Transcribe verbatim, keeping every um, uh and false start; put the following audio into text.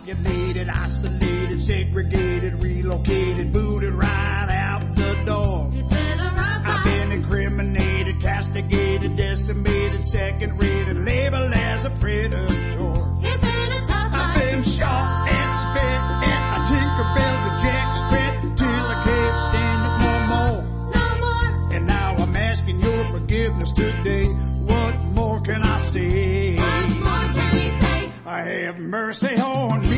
Depopulated, isolated, segregated, relocated, booted right out the door. It's been a rough I've been incriminated, castigated, decimated, second-rated, labeled as a predator. It's been a tough I've life. been shot and spit and I Tinkerbell the jack spit till I can't stand it no more. No more. And now I'm asking your forgiveness today. What more can I say? What more can you say? I have mercy on me.